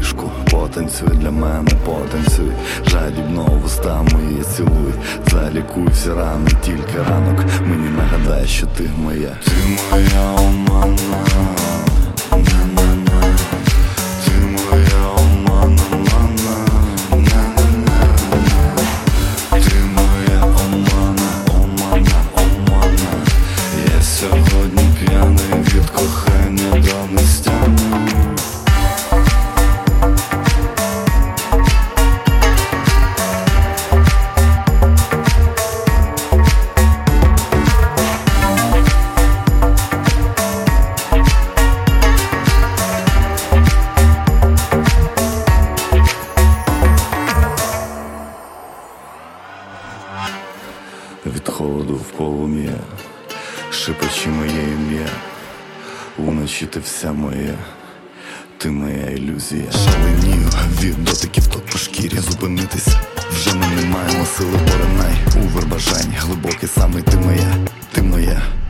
ліжку. Потанцюй для мене, потанцюй, жадібно вуста мої цілуй. Залікуй всі рани, тільки ранок мені нагадай, що ти моя. Ти моя омана, на-на-на. Ти моя омана, мана, на-на-на. Ти моя омана, омана, омана. Я сьогодні п'яний від кохання до нестями. Від холоду в полум'я шепочи моє ім'я. Уночі ти вся моя, ти моя ілюзія. Шаленію від дотиків ток по шкірі. Зупинитись вже ми не маємо сили, поринай у вербажань глибокий, саме ти моя, ти моя.